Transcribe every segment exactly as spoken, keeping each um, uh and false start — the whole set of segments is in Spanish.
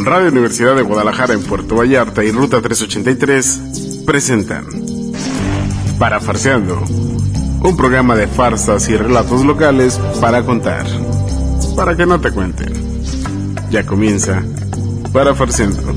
Radio Universidad de Guadalajara en Puerto Vallarta y Ruta trescientos ochenta y tres presentan Parafarseando, un programa de farsas y relatos locales para contar, para que no te cuenten. Ya comienza Parafarseando.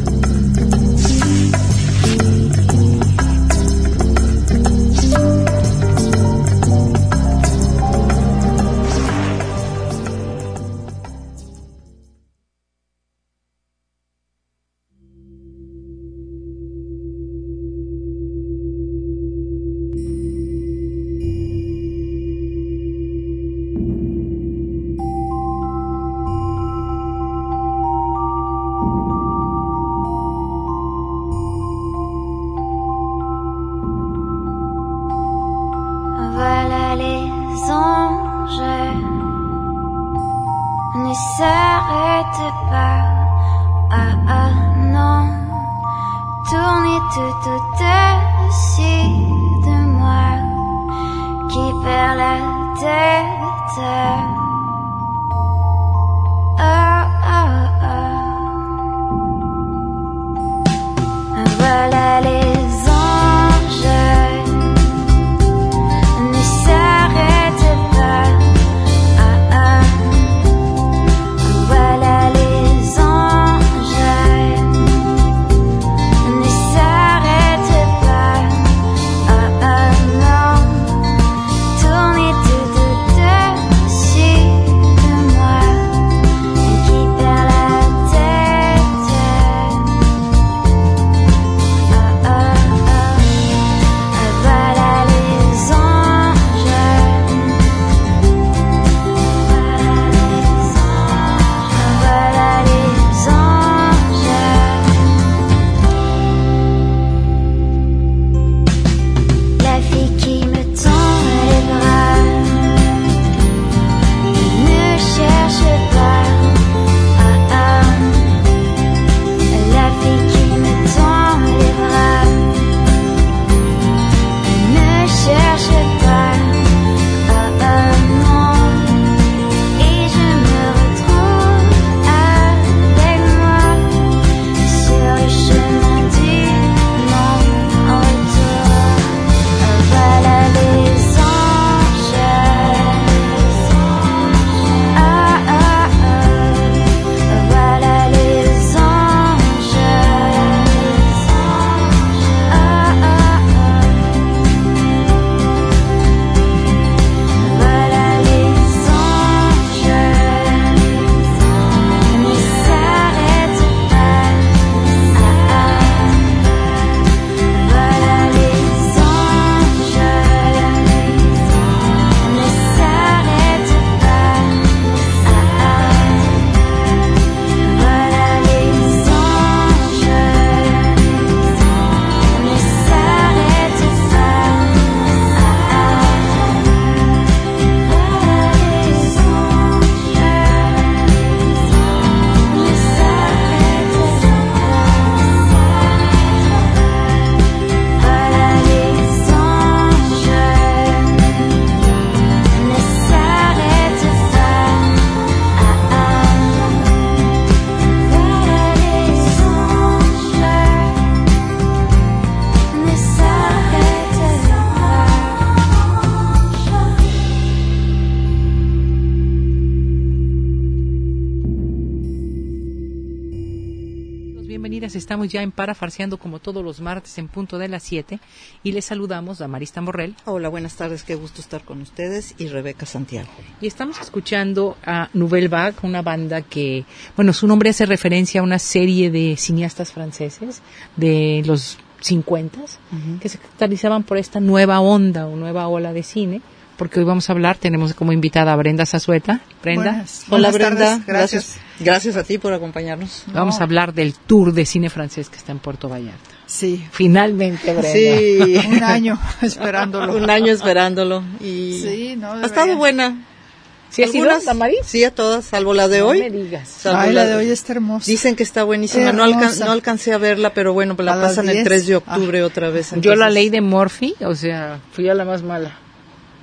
Estamos ya en Parafarseando como todos los martes en punto de las siete y les saludamos a Marista Morrell. Hola, buenas tardes, qué gusto estar con ustedes y Rebeca Santiago. Y estamos escuchando a Nouvelle Vague, una banda que, bueno, su nombre hace referencia a una serie de cineastas franceses de los cincuentas uh-huh. que se caracterizaban por esta nueva onda o nueva ola de cine. Porque hoy vamos a hablar, tenemos como invitada a Brenda Zazueta. Brenda. Buenas, Hola buenas Brenda, tardes, gracias. gracias. Gracias a ti por acompañarnos. Vamos no. a hablar del tour de cine francés que está en Puerto Vallarta. Sí. Finalmente, Brenda. Sí. Un año esperándolo. Un año esperándolo. Y sí, no, ha estado buena. ¿Sí has ido, Tamari? Sí, a todas, salvo la de no hoy. No me digas. Ay, la de hoy está hermosa. Dicen que está buenísima. No, alcan- no alcancé a verla, pero bueno, pues la pasan el tres de octubre ah. otra vez. Entonces... Yo la ley de Murphy, o sea, fui a la más mala.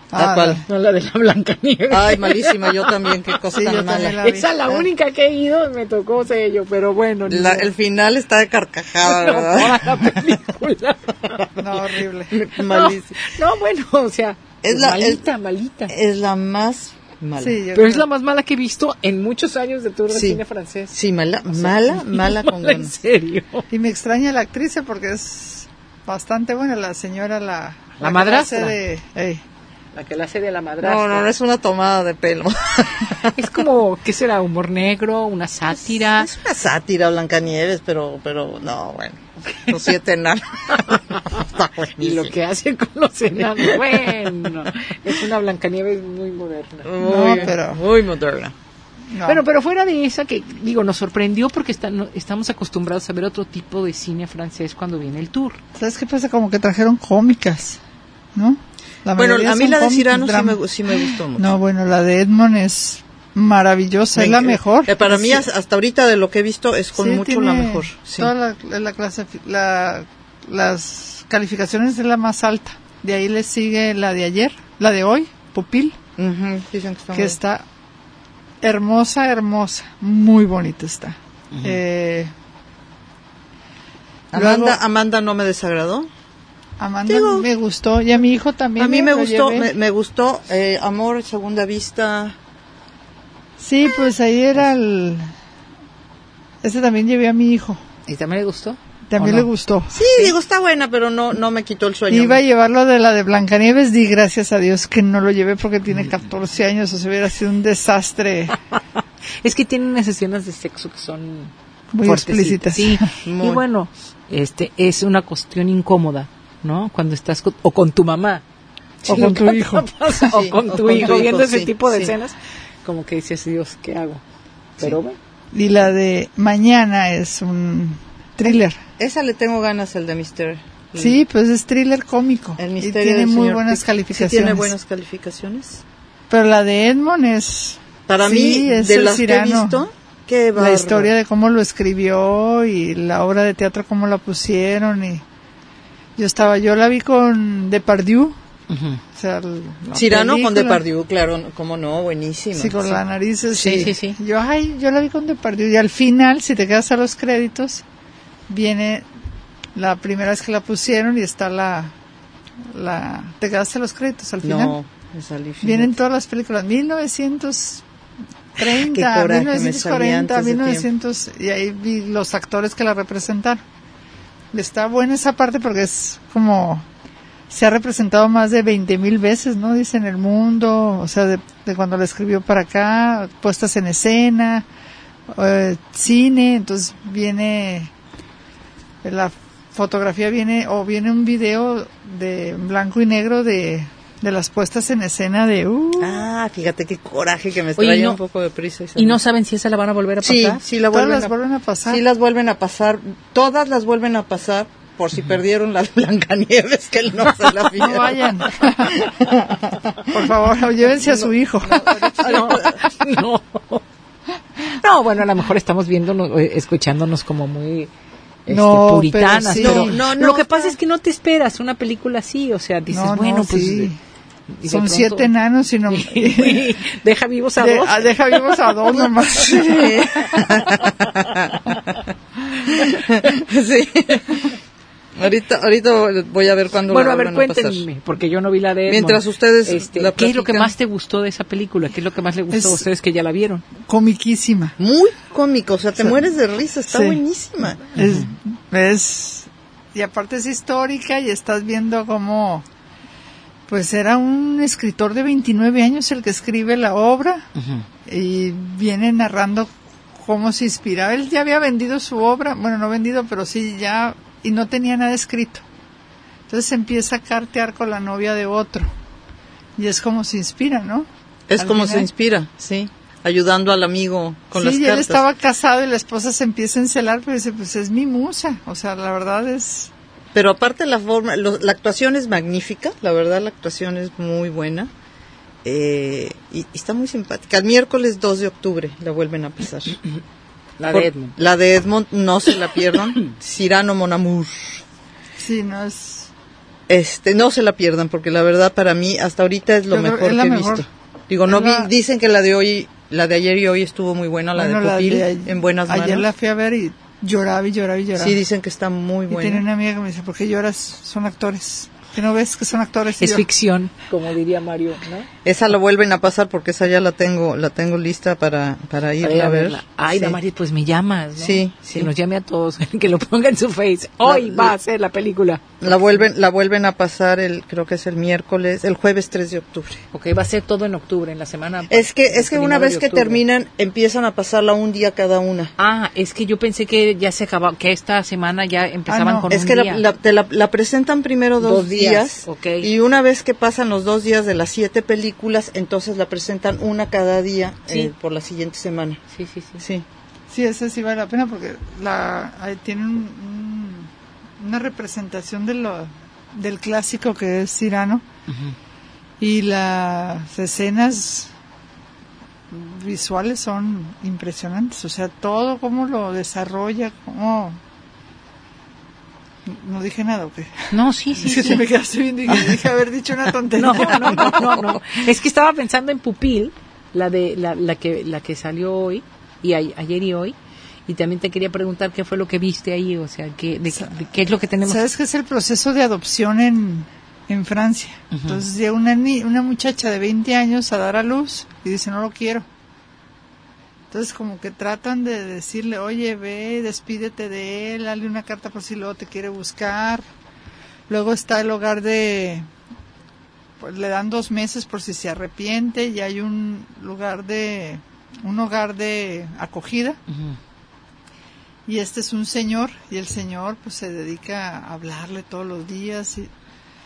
Ah, ¿cuál? No, la de la Blancanieves. Ay, malísima, yo también, qué cosa Sí, tan yo también mala. la vi. Esa es la única que he ido, me tocó sello, pero bueno. La, el final está de carcajada, no, ¿verdad? toda la película. No, horrible. Malísima. No, no, bueno, o sea, Es la- malita, es- malita. Es la más mala. Sí, yo Pero creo. es la más mala que he visto en muchos años de tour de Sí. cine francés. Sí, mala, mala, mala con Mala, en ganas. serio. Y me extraña la actriz porque es bastante buena, la señora, la... La que madrastra. hace de- ey. La que la hace de la madrastra. No, no, no es una tomada de pelo. Es como, ¿qué será? ¿Humor negro? ¿Una sátira? Es una sátira, Blancanieves, pero, pero, no, bueno. Los siete enanos. Está Y buenísimo. lo que hace con los enanos, bueno, es una Blancanieves muy moderna. Muy, No, pero- muy moderna. No. Bueno, pero fuera de esa que, digo, nos sorprendió porque está- no- estamos acostumbrados a ver otro tipo de cine francés cuando viene el tour. ¿Sabes qué pasa? Como que trajeron cómicas, ¿no? La Bueno, mayoría a mí son la de cómics, Cyrano sí drama. me, gu- sí me gustó mucho. No, bueno, la de Edmond es maravillosa, es la Me- mejor. eh, para mí, Sí. as- hasta ahorita de lo que he visto, es con Sí, mucho tiene la mejor. Sí. Toda la, la clase, la, las calificaciones es la más alta. De ahí le sigue la de ayer, la de hoy, Pupil, Ujú, dicen que está que muy- está hermosa, hermosa, muy bonita está. Eh, Amanda, luego- Amanda no me desagradó. Amanda Digo, me gustó y a mi hijo también. A mí me lo gustó, llevé. me, me gustó eh, Amor, Segunda Vista. Sí, pues ahí era el... Ese también llevé a mi hijo. ¿Y también le gustó? También ¿O no? le gustó. Sí, digo, está buena, pero no no me quitó el sueño. Iba a llevarlo de la de Blancanieves, di gracias a Dios que no lo llevé porque tiene catorce años, o sea, hubiera sido un desastre Es que tienen unas escenas de sexo que son muy fuertecitas. explícitas. Sí, Muy. y bueno, este es una cuestión incómoda, ¿no? Cuando estás con, o con tu mamá. O Sí, con tu lo que hijo. pasa, o Sí, con o tu con hijo, tu hijo, viendo ese sí, tipo de sí. escenas, como que dices, Dios, ¿qué hago? Pero bueno. Y la de Mañana es un thriller. Esa le tengo ganas, el de Mister. Sí, pues es thriller cómico. El y misterio tiene del muy señor buenas Pic- calificaciones. Sí tiene buenas calificaciones. Pero la de Edmond es... Para sí, mí, es de el las que he Cyrano. visto, qué La bárbaro. historia de cómo lo escribió y la obra de teatro cómo la pusieron y yo estaba, yo la vi con Depardieu, o sea, el- la Cyrano con película. Depardieu, claro, cómo no, buenísimo. Sí, con la nariz. Sí, sí, sí, sí. Yo, ay, yo la vi con Depardieu y al final, si te quedas a los créditos, viene la primera vez que la pusieron y está la, la, te quedaste a los créditos al final. No, me salí. fíjate. Vienen todas las películas, mil novecientos treinta, Qué coraje, mil novecientos me salí cuarenta, antes de mil novecientos, y ahí vi los actores que la representaron. Está buena esa parte porque es como, se ha representado más de veinte mil veces, ¿no? Dice en el mundo, o sea, de, de cuando la escribió para acá, puestas en escena, eh, cine, entonces viene, la fotografía viene, o viene un video de blanco y negro de, de las puestas en escena de, uh, Ah, fíjate qué coraje que me Oye, traía no- un poco de prisa. ¿Y no saben si esa la van a volver a pasar? Sí, sí la todas vuelven las a, vuelven a pasar. sí las vuelven a pasar, todas las vuelven a pasar, por si perdieron la de Blancanieves, que él no se la No vieron. vayan. Por favor, llévense a su hijo. No, no. No, bueno, a lo mejor estamos viéndonos, eh, escuchándonos como muy este, No, puritanas, pero pero, sí. No, no, no, lo que pasa está- es que no te esperas una película así, o sea, dices, No, no, bueno, pues... sí. eh, y de Son pronto- siete enanos y no... Deja vivos a de- dos. ah, deja vivos a dos nomás. Sí. Sí. Ahorita, ahorita voy a ver cuándo Bueno, la a ver, vuelven pasar. cuéntenme, porque yo no vi la de Edmond. Mientras ustedes Este, la ¿qué es lo que platican. más te gustó de esa película? ¿Qué es lo que más le gustó Es- a ustedes que ya la vieron? Comiquísima. Muy cómico, o sea, te Sí. mueres de risa, está Sí. buenísima. Es, es, y aparte es histórica y estás viendo cómo, pues era un escritor de veintinueve años el que escribe la obra y viene narrando cómo se inspiraba. Él ya había vendido su obra, bueno, no vendido, pero sí ya, y no tenía nada escrito. Entonces empieza a cartear con la novia de otro. Y es como se inspira, ¿no? Es Al como final. se inspira, sí, ayudando al amigo con Sí, las y él cartas. estaba casado y la esposa se empieza a encelar, pero dice, pues es mi musa. O sea, la verdad es... Pero aparte la forma, lo- la actuación es magnífica, la verdad la actuación es muy buena. Eh, y, y está muy simpática. El miércoles dos de octubre la vuelven a pasar. La Por- de Edmond. La de Edmond no se la pierdan. Cyrano Mon Amour. Sí, no es... Este, no se la pierdan, porque la verdad para mí hasta ahorita es lo Yo creo- mejor es la que he mejor. visto. Digo, no Es vi, la- dicen que la de hoy, la de ayer y hoy estuvo muy buena, la Bueno, de Pupil, de a- en buenas Ayer manos. la fui a ver y lloraba y lloraba y lloraba. Sí, dicen que está muy y tiene buena. una amiga que me dice, ¿por qué lloras? Son actores. ¿Que no ves que son actores? Y Es yo, ficción, como diría Mario, ¿no? Esa la vuelven a pasar porque esa ya la tengo, la tengo lista para, para ir Para ir a a ver. verla. Ay, Sí. Damaris, pues me llamas, ¿no? Sí, sí. Que nos llame a todos, que lo ponga en su face. Hoy La- va a ser la película. La vuelven, la vuelven a pasar el, creo que es el miércoles, el jueves tres de octubre. Ok, va a ser todo en octubre, en la semana. Es que, es que una primero vez de que octubre. terminan, empiezan a pasarla un día cada una. Ah, es que yo pensé que ya se acababa, que esta semana ya empezaban Ah, no. con Es un que la, día. la- te la, la presentan primero dos, Dos días, días, ok. y una vez que pasan los dos días de las siete películas, entonces la presentan una cada día Sí. eh, por la siguiente semana. Sí, sí, sí. Sí. Sí, esa sí vale la pena porque la ahí tiene un- un- una representación de lo, del clásico que es Cyrano y las escenas visuales son impresionantes, o sea, todo cómo lo desarrolla, cómo... No dije nada, ¿o qué? No, sí, sí, Es que sí. se me quedaste viendo y dije, dije haber dicho una tontería. No, no, no, no, no. Es que estaba pensando en Pupil, la de la, la que la que salió hoy y a- ayer y hoy, y también te quería preguntar qué fue lo que viste ahí, o sea, qué de, de qué es lo que tenemos. ¿Sabes qué es el proceso de adopción en, en Francia? Ujú. Entonces llega una, ni- una muchacha de veinte años a dar a luz y dice, no lo quiero. Entonces como que tratan de decirle, oye, ve, despídete de él, dale una carta por si luego te quiere buscar. Luego está el hogar de... Pues le dan dos meses por si se arrepiente y hay un lugar de... un hogar de acogida. Ujú. Y este es un señor, y el señor pues se dedica a hablarle todos los días. Y,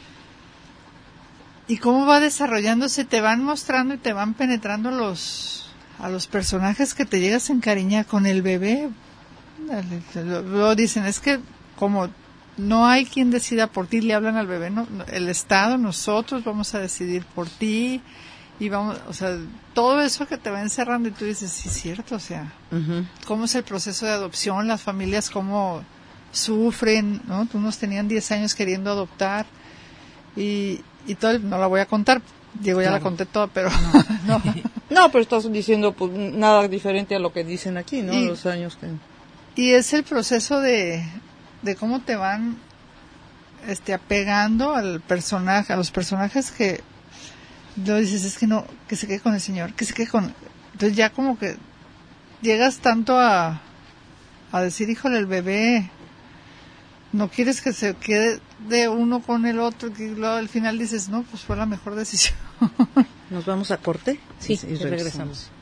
y cómo va desarrollándose, te van mostrando y te van penetrando los a los personajes que te llegas a encariñar con el bebé. Luego dicen, es que como no hay quien decida por ti, le hablan al bebé, no, no, el Estado, nosotros vamos a decidir por ti. Y vamos, o sea, todo eso que te va encerrando y tú dices, sí, es cierto, o sea, Ujú. cómo es el proceso de adopción, las familias cómo sufren, ¿no? Unos tenían diez años queriendo adoptar y, y todo, el- no la voy a contar, Diego ya Claro. la conté toda, pero no. No, pero estás diciendo pues nada diferente a lo que dicen aquí, ¿no? Y- Los años que... Y es el proceso de, de cómo te van este apegando al personaje, a los personajes que luego dices, es que no, que se quede con el señor, que se quede con... Entonces ya como que llegas tanto a, a decir, híjole, el bebé, no quieres que se quede de uno con el otro, que luego al final dices, no, pues fue la mejor decisión. ¿Nos vamos a corte? Sí, Y y regresamos.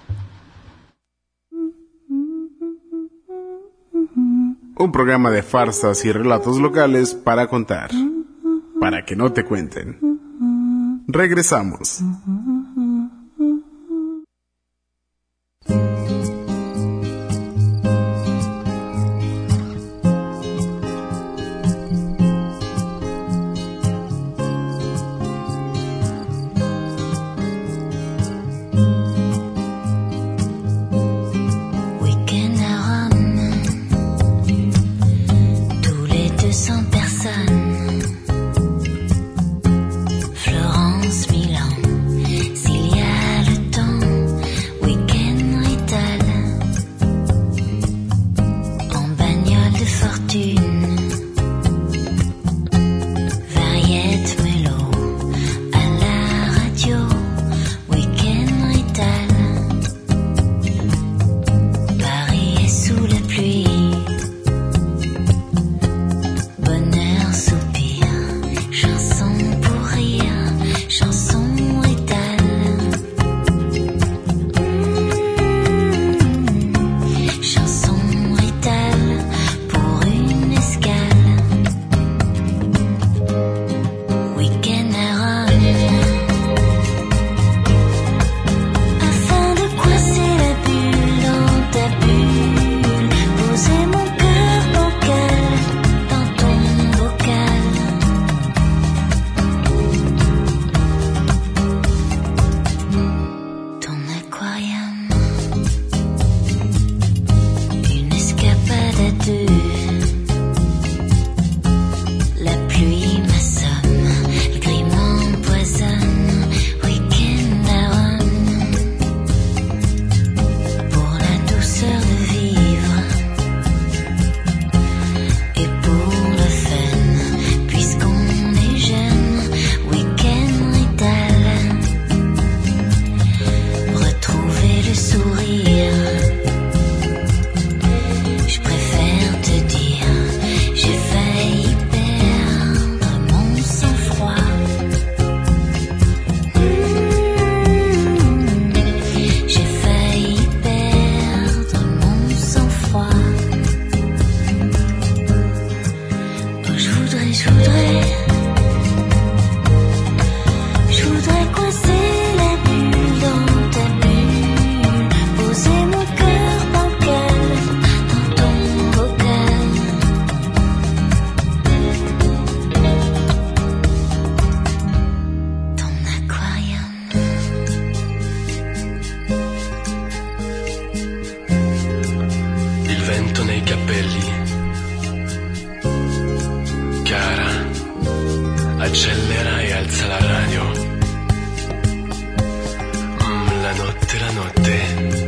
Un programa de farsas y relatos locales para contar, para que no te cuenten. Regresamos. Week-end à Rome, tous les deux cents personnes. Florence, Milan, vento nei capelli. Cara, accelera e alza la radio. Mm, la notte, la notte.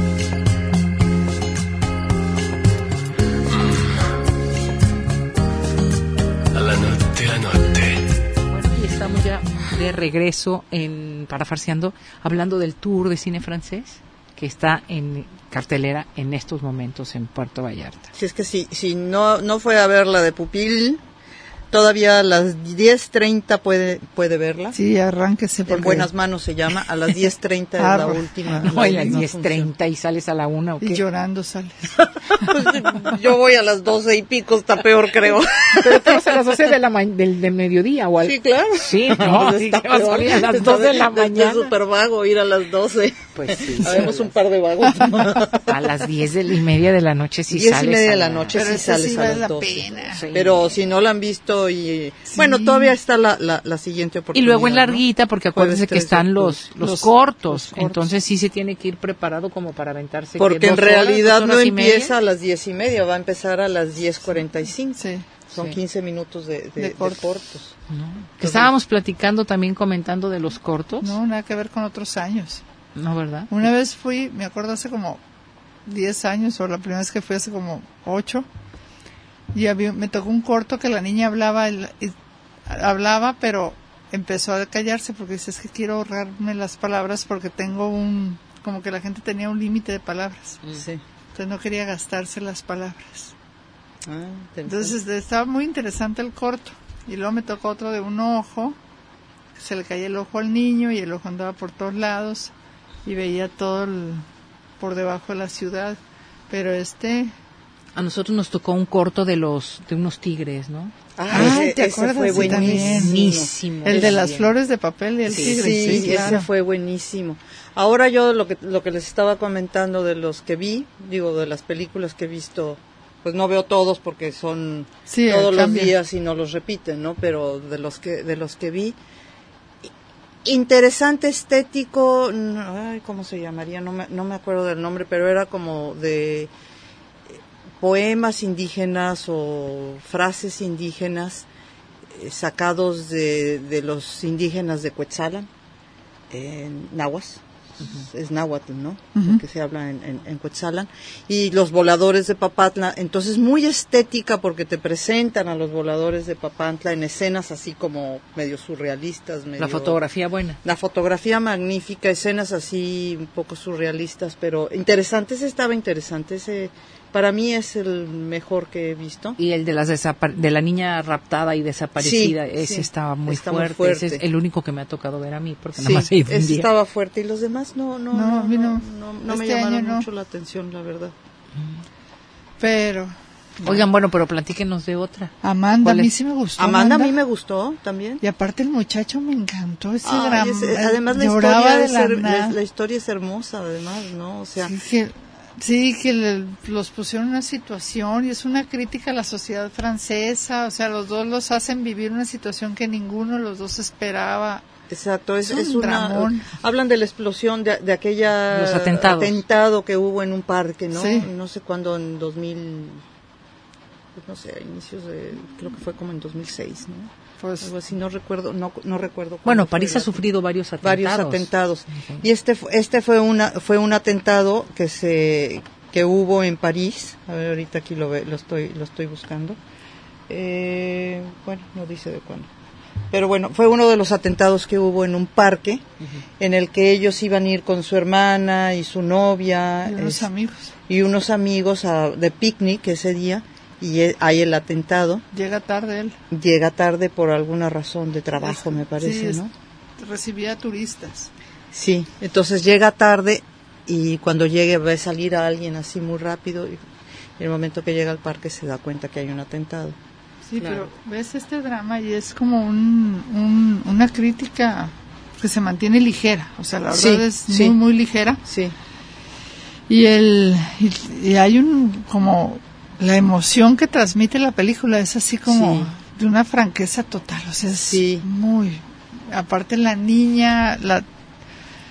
La notte, la notte. Bueno, y estamos ya de regreso en Parafarseando, hablando del tour de cine francés que está en cartelera en estos momentos en Puerto Vallarta. Si es que si, si no, no fue a ver la de Pupil, todavía a las diez treinta puede, puede verla. Sí, arránquese. En buenas manos se llama, a las diez treinta es la Ah, última. No, la y a las última diez treinta y sales a la una o Y qué. llorando sales. función. Yo voy a las doce y pico, está peor creo. Pero te vas a las doce de la ma- del, del mediodía o al... Sí, claro. Sí, no, Pues sí, está que vas a peor. salir a las Está dos de la está mañana. súper vago ir a las doce. Pues sí. Habemos un par de vagos. A las diez de- y media de la noche sí Diez y sales. media a de la noche Pero sí esa sales sí a vale las la doce. pena. Sí. Pero si no la han visto y... Bueno, todavía está la, la, la siguiente Y oportunidad. luego en ¿no? larguita, porque acuérdense Jueves que tres de están octubre. los, los, Los- cortos, los cortos. entonces sí se tiene que ir preparado como para aventarse. ¿qué? Porque en ¿Dos horas, realidad dos no horas y media? empieza a las diez y media, va a empezar a las diez cuarenta y cinco. Sí. Son Sí. quince minutos de, de, De de cortos. cortos. Que estábamos platicando también, comentando de los cortos, No, nada que ver con otros años. ¿no, verdad? Una vez fui, me acuerdo hace como diez años, o la primera vez que fui hace como ocho, y había, me tocó un corto que la niña hablaba, el- y- hablaba, pero empezó a callarse porque dice, es que quiero ahorrarme las palabras porque tengo un, como que la gente tenía un límite de palabras, Sí. entonces no quería gastarse las palabras. Ah, interesante. Entonces estaba muy interesante el corto, y luego me tocó otro de un ojo, se le caía el ojo al niño y el ojo andaba por todos lados y veía todo el, por debajo de la ciudad, pero este, A nosotros nos tocó un corto de los de unos tigres, ¿no? Ah, Ay, ese, ¿te ese acuerdas? fue Sí, también. buenísimo. Buenísimo. el de Sí. las flores de papel y el Sí, tigre, sí, sí, ese claro. fue buenísimo. Ahora yo lo que lo que les estaba comentando de los que vi, digo de las películas que he visto, pues no veo todos porque son Sí, todos los cambia. días y no los repiten, ¿no? Pero de los que de los que vi, interesante, estético, no, ay, ¿cómo se llamaría? No me no me acuerdo del nombre, pero era como de eh, poemas indígenas o frases indígenas eh, sacados de, de los indígenas de Cuetzalan, en Nahuas, es náhuatl, ¿no? Ujú. Lo que se habla en, en, en Cuetzalan, y los voladores de Papantla, entonces muy estética porque te presentan a los voladores de Papantla en escenas así como medio surrealistas, medio... La fotografía buena. La fotografía magnífica, escenas así un poco surrealistas, pero interesantes, estaba interesante, ese para mí es el mejor que he visto. Y el de las desapa- de la niña raptada y desaparecida, Sí, ese sí, estaba muy está muy fuerte. fuerte. Ese es el único que me ha tocado ver a mí, porque Sí, nada más he ido un ese día. estaba fuerte y los demás no no No, no, a mí no. no, no me Este llamaron año no. mucho la atención, la verdad. Pero Oigan, bueno, pero platíquenos de otra. Amanda, a ¿Cuál mí es? sí me gustó. Amanda a mí me gustó también. Y aparte el muchacho me encantó ese Ay, drama. ese- además la lloraba historia, de es la her- nada. la, la historia es hermosa, además, ¿no? O sea, Sí, que, sí, que le- los pusieron en una situación y es una crítica a la sociedad francesa, o sea, los dos los hacen vivir una situación que ninguno de los dos esperaba. exacto, es, Es es un una... dramón. Hablan de la explosión de, de aquella... Los atentados. atentado que hubo en un parque, ¿no? Sí. No sé cuándo, en dos mil... pues no sé, a inicios de... creo que fue como en dos mil seis, ¿no? Pues Algo así, no recuerdo, no, no recuerdo. cuándo Bueno, fue París el ha sufrido varios atentados. varios atentados. Ujú. Y este fu- este fue una fue un atentado que se que hubo en París. A ver, ahorita aquí lo ve, lo estoy lo estoy buscando. Eh, bueno, no dice de cuándo. Pero bueno, fue uno de los atentados que hubo en un parque en el que ellos iban a ir con su hermana y su novia y unos es- amigos. y unos amigos a- de picnic ese día y e- hay el atentado. Llega tarde él. Llega tarde por alguna razón de trabajo, me parece, Sí, es- ¿no? recibía turistas. Sí, entonces llega tarde y cuando llegue ve salir a alguien así muy rápido y en el momento que llega al parque se da cuenta que hay un atentado. Sí, Claro. pero ves este drama y es como un, un- una crítica que se mantiene ligera, o sea, la verdad Sí, es sí. muy, muy ligera. Sí, Y el y, y hay un como la emoción que transmite la película es así como Sí. de una franqueza total, o sea, es Sí. muy aparte la niña la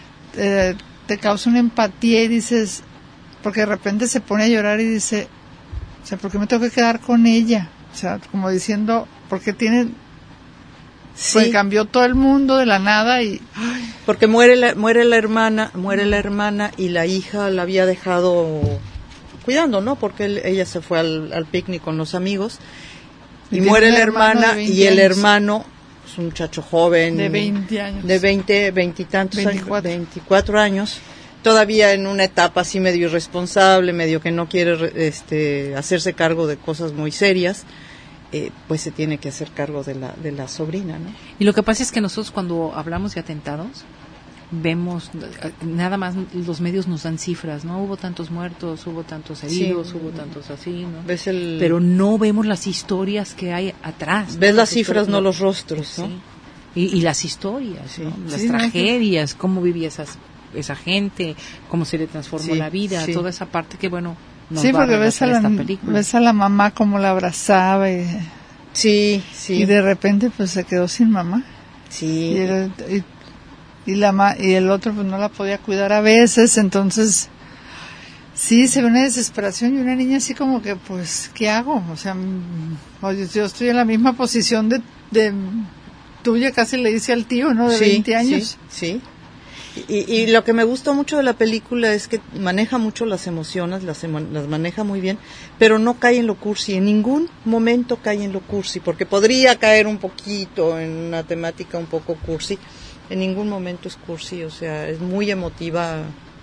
eh, te causa una empatía y dices porque de repente se pone a llorar y dice O sea, ¿por qué me tengo que quedar con ella? O sea, como diciendo, porque tiene... Sí. Pues cambió todo el mundo de la nada y... Porque muere la, muere la hermana, muere la hermana y la hija la había dejado cuidando, ¿no? Porque él, ella se fue al, al picnic con los amigos y, y muere la hermana y el años. hermano es un muchacho joven de veinte años, de veinte, veintitantos años, veinticuatro años, todavía en una etapa así medio irresponsable, medio que no quiere este hacerse cargo de cosas muy serias. Eh, pues se tiene que hacer cargo de la de la sobrina, ¿no? Y lo que pasa es que nosotros cuando hablamos de atentados vemos nada más los medios nos dan cifras, ¿no? Hubo tantos muertos, hubo tantos heridos, sí. hubo tantos así, ¿no? ¿Ves el... Pero no vemos las historias que hay atrás. Ves ¿no? las, las cifras, no los rostros, ¿no? Sí. Y, y las historias, sí. ¿no? Las sí, tragedias, no, cómo vivía esas, esa gente, cómo se le transformó sí, la vida, sí. toda esa parte que, bueno... Nos sí, va porque a ves a, la, ves a la mamá como la abrazaba y, sí, sí. y de repente pues se quedó sin mamá. Sí. Y, el, y, y, la ma, y el otro pues no la podía cuidar a veces, entonces sí, se ve una desesperación y una niña así como que pues, ¿qué hago? O sea, oye, yo estoy en la misma posición de, de tuya, casi le dice al tío, ¿no? De sí, veinte años. Sí, sí. Y, y lo que me gustó mucho de la película es que maneja mucho las emociones, las, las maneja muy bien, pero no cae en lo cursi, en ningún momento cae en lo cursi, porque podría caer un poquito en una temática un poco cursi, en ningún momento es cursi, o sea, es muy emotiva,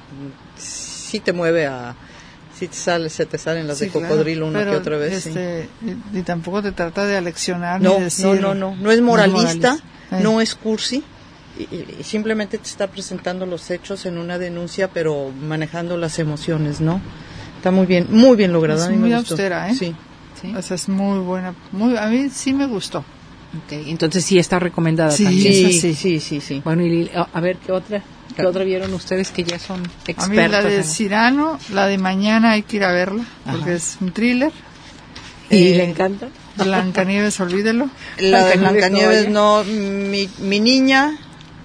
sí te mueve a... sí te sale, se te salen las sí, de cocodrilo claro, una que otra vez. Este, sí. y, y tampoco te trata de aleccionar no, ni decir... No, no, no, no es moralista, no es, moralista. No es cursi. Y, y simplemente te está presentando los hechos en una denuncia, pero manejando las emociones, ¿no? Está muy bien, muy bien lograda. Es muy austera, ¿eh? Sí. ¿Sí? O sea, es muy buena. Muy, a mí sí me gustó. Okay, entonces sí está recomendada sí, también. Sí, sí, sí, sí, sí. Bueno, y a ver, ¿qué otra? ¿Qué otra vieron ustedes que ya son expertos? A mí la de en... Cyrano, la de Mañana hay que ir a verla, porque Ajá. es un thriller. ¿Y eh, le encanta? Blancanieves, olvídelo. La de Blancanieves, no, mi, mi niña...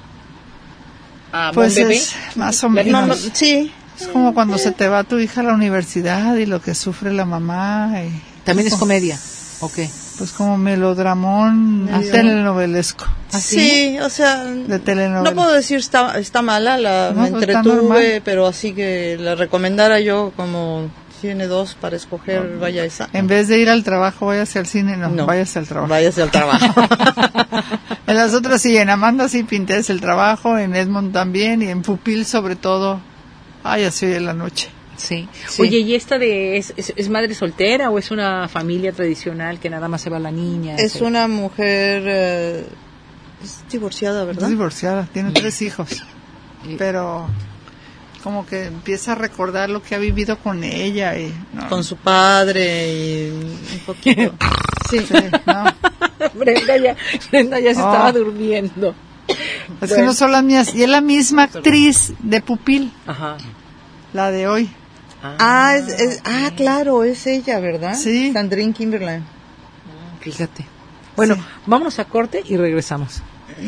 Ah, pues bebé. Es más o menos. No, no, sí. Es como cuando se te va tu hija a la universidad y lo que sufre la mamá. Y ¿también es comedia? ¿O qué? Pues como melodramón ¿Ah, telenovelesco. ¿Ah, sí? Sí, o sea, de telenovela. No puedo decir está está mala, la no, me entretuve, pero así que la recomendara yo como tiene dos para escoger, no, vaya esa. En vez de ir al trabajo, váyase al cine, no, no váyase al trabajo. Váyase al trabajo. En las otras sí, en Amanda sí pinté el trabajo, en Edmond también, y en Pupil sobre todo, ay, así de la noche. Sí. sí. Oye, ¿y esta de es, es, es madre soltera o es una familia tradicional que nada más se va la niña? Es ese? Una mujer, eh, es divorciada, ¿verdad? Es divorciada, tiene tres hijos, pero... como que empieza a recordar lo que ha vivido con ella y no. Con su padre y un poquito sí, sí no. Brenda ya, Brenda ya se oh. estaba durmiendo. Es bueno. que no son las mías y es la misma actriz de Pupil. Ajá. La de hoy. Ah, ah, es, es, ah claro, es ella, ¿verdad? Sí. Sandrine Kiberlin. Fíjate. Bueno, sí. Vámonos a corte y regresamos.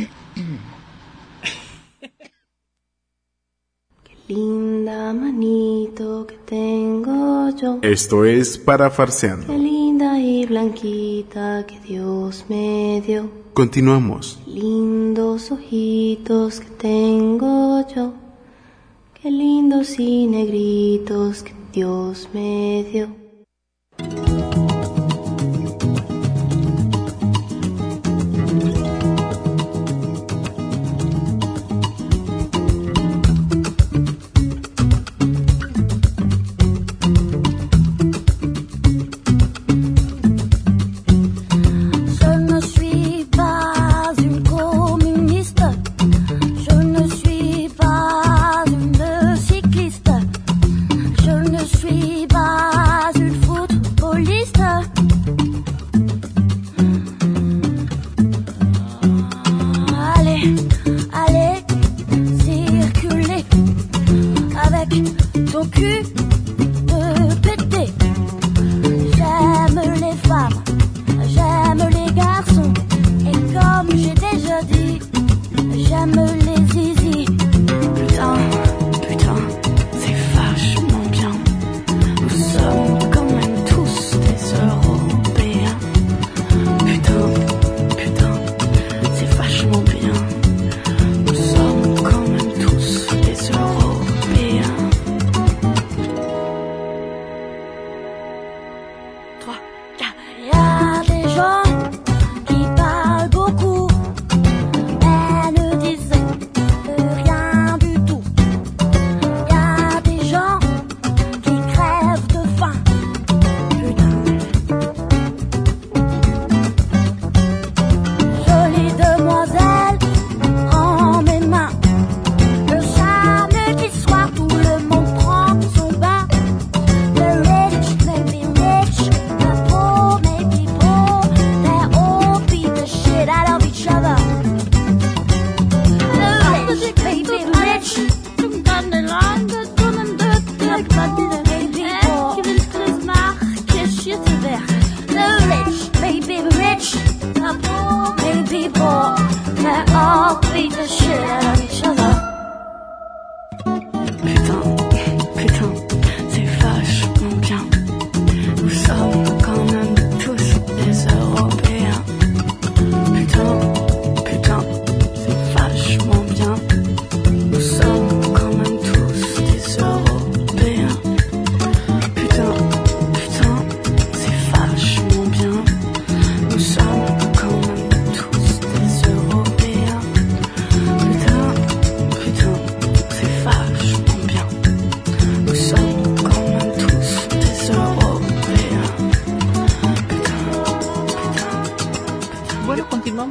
Linda manito que tengo yo. Esto es Parafarseando. Qué linda y blanquita que Dios me dio. Continuamos. Lindos ojitos que tengo yo. Qué lindos y negritos que Dios me dio.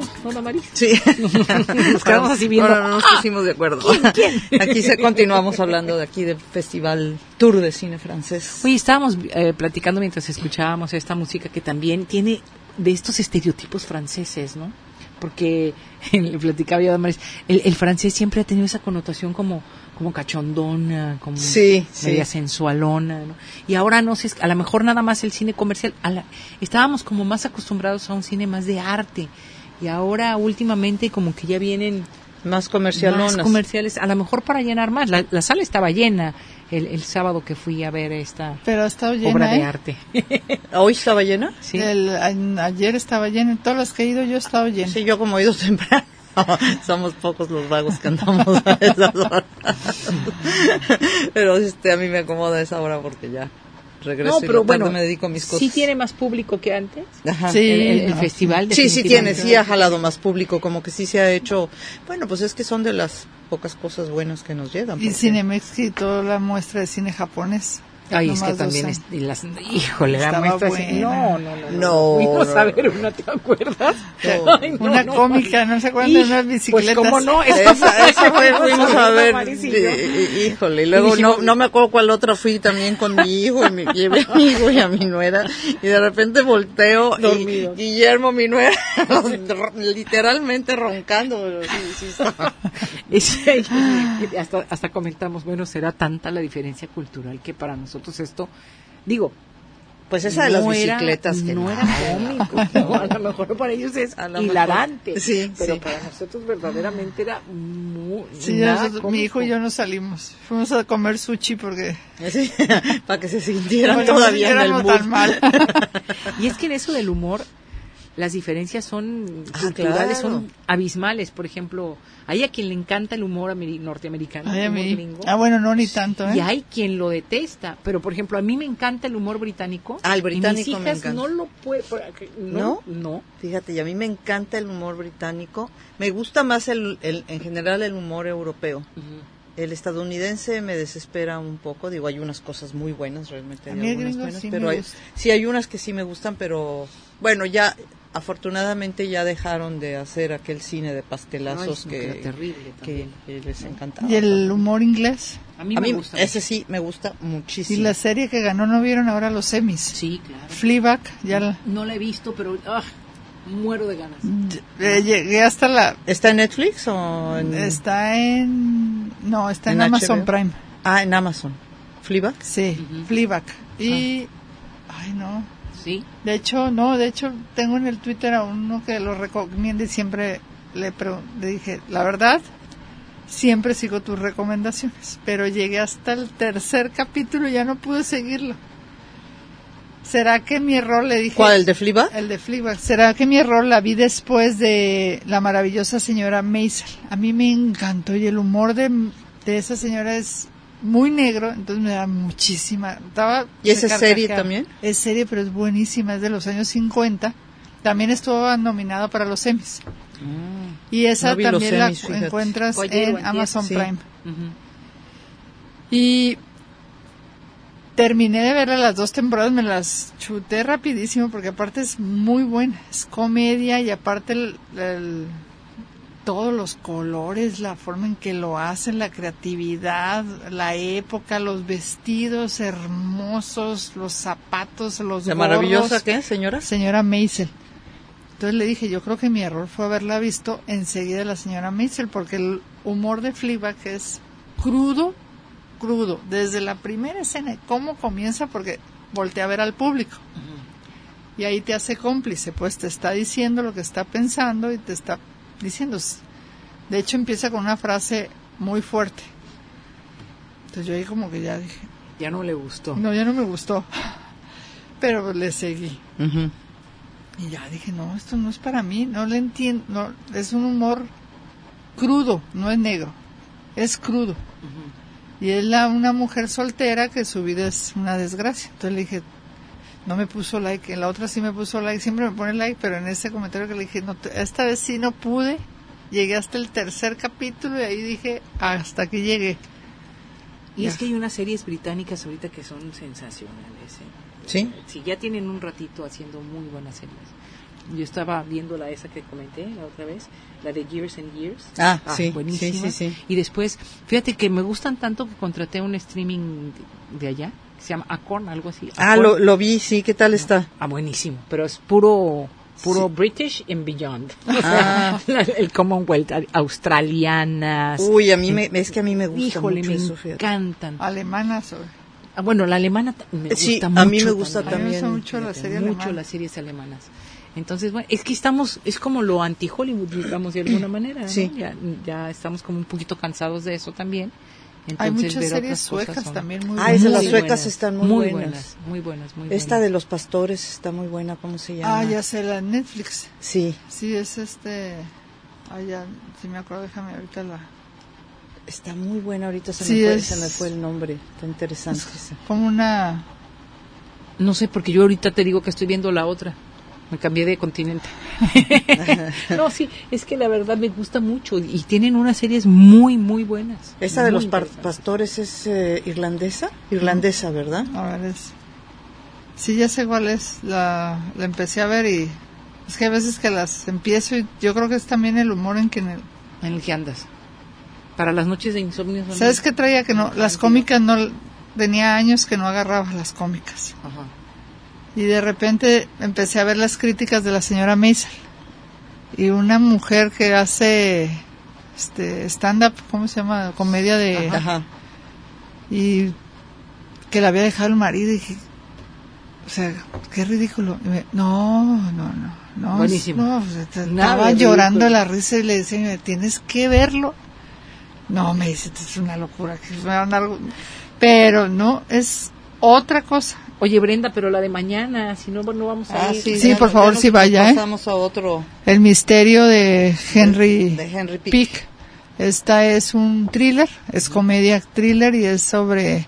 ¿no, Damaris? Sí. Nos quedamos así viendo. No, no, no nos pusimos de acuerdo. ¿Quién? ¿Quién? Aquí se continuamos hablando de aquí del Festival Tour de Cine Francés. Oye, estábamos eh, platicando mientras escuchábamos esta música que también tiene de estos estereotipos franceses, ¿no? Porque, le platicaba yo a Damaris, el, el francés siempre ha tenido esa connotación como como cachondona, como sí, media sí. sensualona, ¿no? Y ahora no sé, a lo mejor nada más el cine comercial, a la, estábamos como más acostumbrados a un cine más de arte, y ahora últimamente como que ya vienen Más comercialonas. más comerciales, a lo mejor para llenar más. La, la sala estaba llena el, el sábado que fui a ver esta Pero ha estado llena, obra ¿eh? de arte. ¿Hoy estaba llena? Sí. El, a- ayer estaba llena, en todas las que he ido yo he estado llena. Sí, yo como he ido temprano. Somos pocos los vagos que andamos a esas horas. Pero este, a mí me acomoda esa hora porque ya regreso No, y pero en la tarde bueno, me dedico a mis cosas. sí tiene más público que antes. Ajá. Sí. el, el- el no, festival. Sí, sí tiene, definitivamente. sí ha jalado más público, como que sí se ha hecho. Bueno, pues es que son de las pocas cosas buenas que nos llegan. Y porque- Cinemex quitó la muestra de cine japonés. Ay, es que Nomás dos también años. es, y las, híjole, la Estaba muestra así- buena. no, no, no, No, fuimos no. a ver una, ¿te acuerdas? No. Ay, no, Una no. cómica, ¿no se acuerdan de unas Pues bicicletas? cómo no, Esa, esa fue, fuimos a ver, Damaris y y- yo. y- híjole, y luego Y dijimos- no, no me acuerdo cuál otra fui también con mi hijo, y me llevé a mi hijo y a mi nuera, y de repente volteo, y Dormidos. Guillermo, mi nuera, literalmente roncando, pero sí, sí estaba. Ese- y hasta, hasta comentamos, bueno, será tanta la diferencia cultural que para nosotros esto, digo, Pues esa de las no era- bicicletas que no era cómico, no, a lo mejor para ellos es A lo hilarante, mejor, sí, pero sí. para nosotros verdaderamente era muy, Sí, nada nosotros- mi hijo y cómico. yo nos salimos. Fuimos a comer sushi porque Sí, para que se sintieran porque no todavía en el sintiéramos mood. tan mal. Y es que en eso del humor, las diferencias son Ah, culturales, claro. son abismales. Por ejemplo, hay a quien le encanta el humor ameri- norteamericano, Ay, a el humor mí. gringo, Ah, bueno, no, ni tanto, ¿eh? y hay quien lo detesta. Pero, por ejemplo, a mí me encanta el humor británico. Ah, el y mis británico me hijas encanta. no lo pueden... No, no. Fíjate, y a mí me encanta el humor británico. Me gusta más el, el en general el humor europeo. El estadounidense me desespera un poco. Digo, hay unas cosas muy buenas, realmente A hay mí el algunas gringo buenas, sí pero me hay, gusta. sí hay unas que sí me gustan, pero bueno, ya afortunadamente ya dejaron de hacer aquel cine de pastelazos Ay, que, era terrible que, también. que les encantaba. Y el humor inglés. A mí a me mí gusta. ese sí me gusta Y muchísimo. la serie que ganó, ¿no vieron ahora los Emmys? Sí, claro. Fleabag, ya la, No la he visto, pero ah, muero de ganas. eh, llegué hasta la... ¿Está en Netflix o en, Está en... No, está en, ¿En Amazon H B O? Prime. ah, en Amazon? ¿Fleabag? Sí, Ujú. Fleabag. Y... Ay, no. Sí. De hecho, no, de hecho, tengo en el Twitter a uno que lo recomienda y siempre le, pregun- le dije, la verdad, siempre sigo tus recomendaciones, pero llegué hasta el tercer capítulo y ya no pude seguirlo. ¿Será que mi error le dije... ¿Cuál, el de Fleabag? El de Fleabag. ¿Será que mi error la vi después de la maravillosa señora Maisel? A mí me encantó y el humor de, de esa señora es muy negro, entonces me da muchísima... Estaba ¿Y esa de es serie carcajear. también? Es serie, pero es buenísima, es de los años cincuenta. También estuvo nominada para los Emmys. Y esa No vi los también la Emmys, fíjate. encuentras Fue ayer o en antier, Amazon sí. Prime. Ujú. Y terminé de ver las dos temporadas, me las chuté rapidísimo porque aparte es muy buena, es comedia y aparte el, el- todos los colores, la forma en que lo hacen, la creatividad, la época, los vestidos hermosos, los zapatos, los ¿La gorros. maravillosa qué, señora? Señora Maisel. Entonces le dije, yo creo que mi error fue haberla visto enseguida la señora Maisel, porque el humor de Fleabag es crudo, crudo, desde la primera escena, cómo comienza, porque voltea a ver al público. Y ahí te hace cómplice, pues te está diciendo lo que está pensando y te está diciendo. De hecho empieza con una frase muy fuerte. Entonces yo ahí como que ya dije, Ya no le gustó. no, ya no me gustó. Pero le seguí. Ujú. Y ya dije, no, esto no es para mí, no le entiendo, no, es un humor crudo, no es negro, es crudo. Y es la, una mujer soltera que su vida es una desgracia. Entonces le dije, no me puso like, en la otra sí me puso like, siempre me pone like, pero en ese comentario que le dije, no, te- esta vez sí no pude, llegué hasta el tercer capítulo y ahí dije, hasta que llegué. Y Ya. es que hay unas series británicas ahorita que son sensacionales. ¿eh? ¿Sí? Sí, ya tienen un ratito haciendo muy buenas series. yo estaba viendo la esa que comenté la otra vez, la de Years and Years. Ah, sí, buenísima. sí, sí, sí. Y después, fíjate que me gustan tanto que contraté un streaming de allá, que se llama Acorn, algo así. Ah, Acorn. lo, lo vi, sí, ¿qué tal está? Ah, buenísimo, pero es puro puro Sí. British and beyond. O Ah. sea, el Commonwealth, australianas. Uy, a mí me, es que a mí me gusta Híjole, mucho me eso, fíjate. encantan. Alemanas. O... Ah, bueno, la alemana ta- me Sí, gusta a mucho. mí me gusta A mí me gusta también, mucho la fíjate, serie mucho alemana. las series alemanas. Entonces, bueno, es que estamos, es como lo anti-Hollywood, digamos, de alguna manera, ¿no? Sí. Ya, ya estamos como un poquito cansados de eso también. Entonces, Hay muchas ver series otras cosas suecas son también muy Ah, esas buenas. las muy suecas buenas, están muy muy buenas. buenas, muy buenas, muy Esta buenas. de los pastores está muy buena, ¿cómo se llama? Ah, ya sé, la Netflix. Sí, Sí, es este... Ah, ya, si me acuerdo, déjame ahorita la... está muy buena, ahorita se, Sí, me, fue, es- se me fue el nombre, está interesante esa. Como una... No sé, porque yo ahorita te digo que estoy viendo la otra. Me cambié de continente. No, sí, es que la verdad me gusta mucho y tienen unas series muy, muy buenas. Esa de Muy los par- interesantes. pastores es eh, irlandesa, irlandesa, ¿verdad? A ver, es... Sí, ya sé cuál es. La, la empecé a ver y... Es que a veces que las empiezo y yo creo que es también el humor en que... En el... En el que andas. Para las noches de insomnio. son- ¿Sabes qué traía? Que no... Las cómicas no... Tenía años que no agarraba las cómicas. Ajá. Y de repente empecé a ver las críticas de la señora Maisel. Y una mujer que hace este stand-up, ¿cómo se llama? Comedia de... Ajá. Y que la había dejado el marido y dije, o sea, qué ridículo. Y me- no, no, no, no. Buenísimo. No, o sea, te- Nada estaba de llorando de ridículo. la risa y le decía, tienes que verlo. No, me dice, esto es una locura. Que me van a dar algo". Pero no, es otra cosa. Oye, Brenda, pero la de mañana, si no, no vamos a Ah, ir. sí, Sí, ya por no- favor, ya nos sí vaya, ¿eh? Pasamos a otro El misterio de Henry, de Henry Pick. Pick. Esta es un thriller, es comedia thriller y es sobre...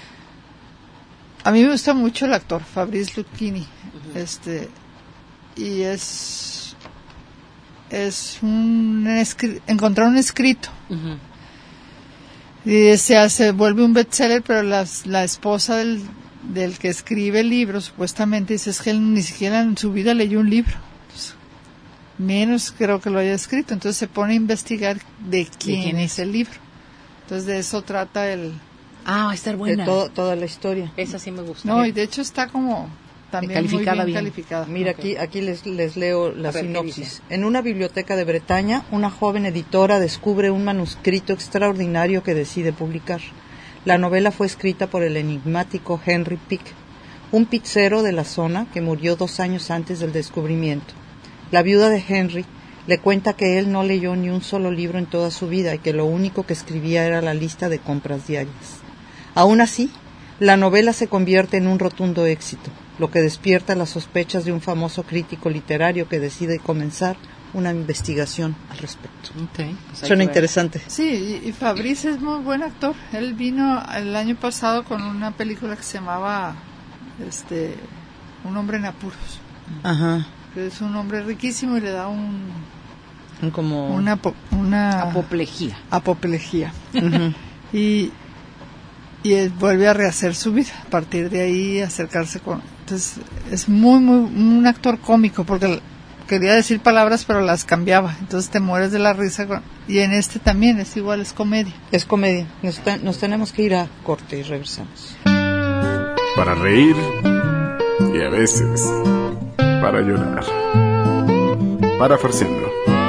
A mí me gusta mucho el actor, Fabrice Lucchini. Este, y es... Es un... escri- encontrar un escrito. Ujú. Y se hace, vuelve un bestseller, pero la, la esposa del, del que escribe el libro supuestamente dice es que él ni siquiera en su vida leyó un libro. Entonces, menos creo que lo haya escrito. Entonces se pone a investigar de quién, quién es el libro. Entonces de eso trata el... Ah, va a estar De buena. todo- toda la historia. Esa sí me gusta. No, y de hecho está como también Calificada muy bien, bien. calificada. Mira, Ok. aquí, aquí les, les leo la A ver, ¿qué sinopsis. dice? En una biblioteca de Bretaña, una joven editora descubre un manuscrito extraordinario que decide publicar. La novela fue escrita por el enigmático Henry Pick, un pizzero de la zona que murió dos años antes del descubrimiento. La viuda de Henry le cuenta que él no leyó ni un solo libro en toda su vida y que lo único que escribía era la lista de compras diarias. Aún así, la novela se convierte en un rotundo éxito, lo que despierta las sospechas de un famoso crítico literario que decide comenzar una investigación al respecto. Ok, pues hay Suena que ver. interesante. Sí, y, y Fabrice es muy buen actor. Él vino el año pasado con una película que se llamaba este Un hombre en apuros. Ajá. Que es un hombre riquísimo y le da un Como... una po- una Apoplejía. apoplejía. Ujú. y y él vuelve a rehacer su vida a partir de ahí, acercarse con... Entonces es muy muy un actor cómico porque l- quería decir palabras pero las cambiaba, entonces te mueres de la risa con- y en este también es igual, es comedia. Es comedia. Nos, te- nos tenemos que ir a corte y regresamos. Para reír y a veces para llorar. Para Farciendo.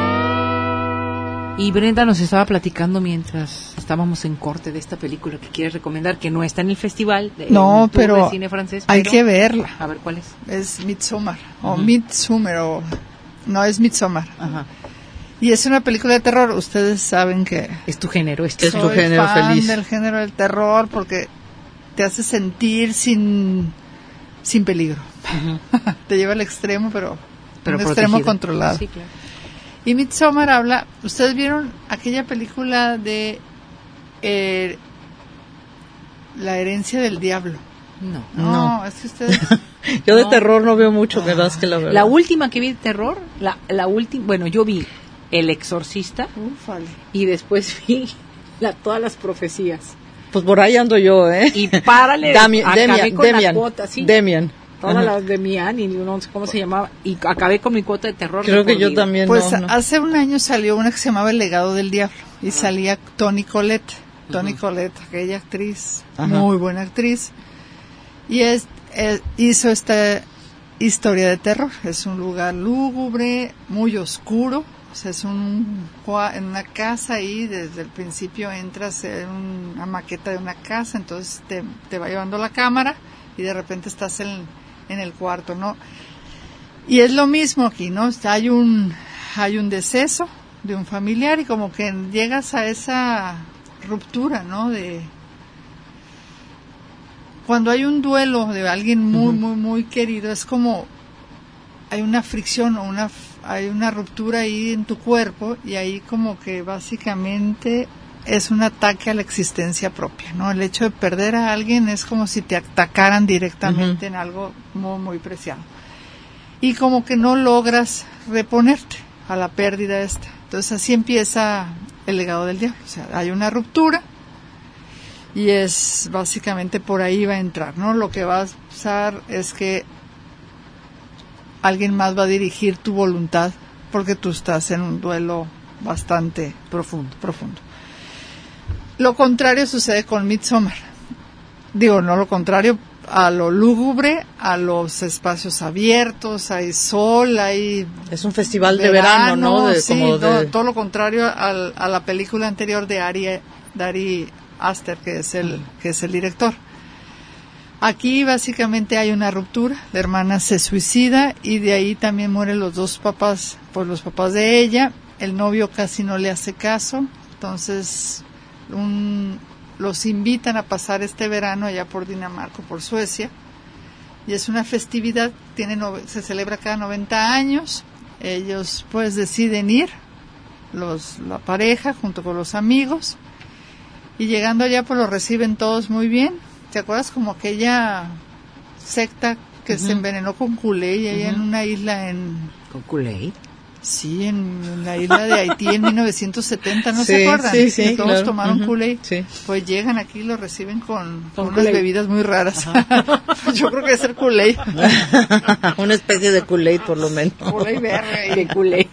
Y Brenda nos estaba platicando mientras estábamos en corte de esta película que quiere recomendar, que no está en el festival de, No, en el tour pero de cine francés. hay pero- que verla. A ver, ¿cuál es? Es Midsommar o Midsummer o no es Midsommar. Ajá. Y es una película de terror. Ustedes saben que Es tu género, este Es tu soy género fan feliz. del género del terror porque te hace sentir sin sin peligro. Te lleva al extremo, pero, Pero un extremo protegido. controlado. Sí, claro. Y Midsommar habla, ¿ustedes vieron aquella película de eh, La herencia del diablo? No. No, No. es que ustedes... Yo de No. terror no veo mucho, ¿verdad? Es que la verdad. La última que vi de terror, la, la última, bueno, yo vi El Exorcista Ufale. y después vi la, todas las profecías. Pues por ahí ando yo, ¿eh? Y párale, Damian, acabé Demian, con la Demian, cuota, ¿sí? Demian. todas las de Mian y no sé cómo se llamaba, y acabé con mi cuota de terror. Creo que yo vida. también. Pues no, no. hace un año salió una que se llamaba El legado del diablo y salía Toni Collette. Toni uh-huh. Collette, aquella actriz, Ajá. muy buena actriz, y es, es, hizo esta historia de terror. Es un lugar lúgubre, muy oscuro. O sea, es un, en una casa ahí, desde el principio entras en una maqueta de una casa, entonces te, te va llevando la cámara y de repente estás en, en el cuarto, ¿no? Y es lo mismo aquí, ¿no? Hay un, hay un deceso de un familiar y como que llegas a esa ruptura, ¿no? De cuando hay un duelo de alguien muy, uh-huh. muy, muy querido, es como hay una fricción o una hay una ruptura ahí en tu cuerpo y ahí como que básicamente es un ataque a la existencia propia, ¿no? El hecho de perder a alguien es como si te atacaran directamente uh-huh. en algo muy, muy preciado. Y como que no logras reponerte a la pérdida esta. Entonces así empieza El legado del diablo. O sea, hay una ruptura y es básicamente por ahí va a entrar, ¿no? Lo que va a pasar es que alguien más va a dirigir tu voluntad porque tú estás en un duelo bastante profundo, profundo. Lo contrario sucede con Midsommar. Digo, no lo contrario, a lo lúgubre, a los espacios abiertos, hay sol, hay... Es un festival de verano, ¿no? De, sí, como de... no, todo lo contrario al, a la película anterior de Ari, de Ari Aster, que es el, que es el director. Aquí básicamente hay una ruptura, la hermana se suicida y de ahí también mueren los dos papás, pues los papás de ella, el novio casi no le hace caso, entonces un, los invitan a pasar este verano allá por Dinamarca, por Suecia, y es una festividad, tiene no, se celebra cada noventa años, ellos pues deciden ir, los, la pareja junto con los amigos, y llegando allá pues los reciben todos muy bien. ¿Te acuerdas como aquella secta que uh-huh. se envenenó con Kool-Aid allá uh-huh. en una isla en... ¿Con Kool-Aid? Sí, en, en la isla de Haití en mil novecientos setenta, ¿no sí, se acuerdan? Sí, sí, que todos claro. tomaron uh-huh. Kool-Aid. Sí. Pues llegan aquí y lo reciben con, con, con unas bebidas muy raras. Yo creo que es el Kool-Aid. Una especie de Kool-Aid por lo menos. Kool-Aid verde. De Kool-Aid.